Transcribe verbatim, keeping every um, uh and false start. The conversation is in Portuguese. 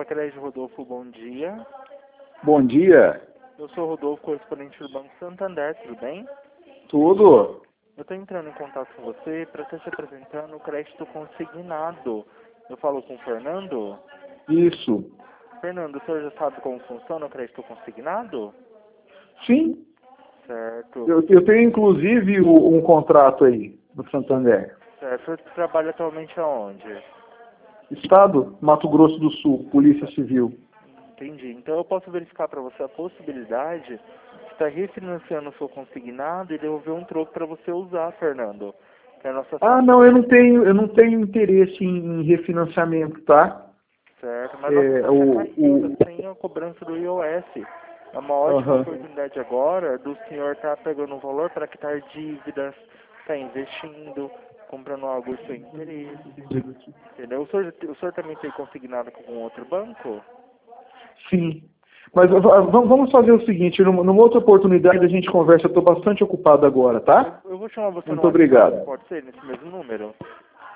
Crédito Rodolfo, bom dia. Bom dia. Eu sou o Rodolfo, correspondente do Banco Santander, tudo bem? Tudo? Eu estou entrando em contato com você para estar te apresentando o crédito consignado. Eu falo com o Fernando? Isso. Fernando, o senhor já sabe como funciona o crédito consignado? Sim. Certo. Eu, eu tenho inclusive o- um contrato aí no Santander. Certo. Você trabalha atualmente aonde? Estado, Mato Grosso do Sul, Polícia Civil. Entendi. Então eu posso verificar para você a possibilidade de estar refinanciando o seu consignado e devolver um troco para você usar, Fernando. Que é a nossa Ah, não, eu não tenho, eu não tenho interesse em, em refinanciamento, tá? Certo, mas nossa É, taxa o, caiu o, sem a cobrança do I O S. É uma ótima aham. oportunidade agora do senhor estar pegando um valor para quitar dívidas, estar investindo, comprando algo do seu interesse. Entendeu? O senhor, o senhor também tem consignado com algum outro banco? Sim. Mas v- v- vamos fazer o seguinte, numa, numa outra oportunidade a gente conversa, eu estou bastante ocupado agora, tá? Eu, eu vou chamar você no Muito WhatsApp, obrigado. pode ser, nesse mesmo número?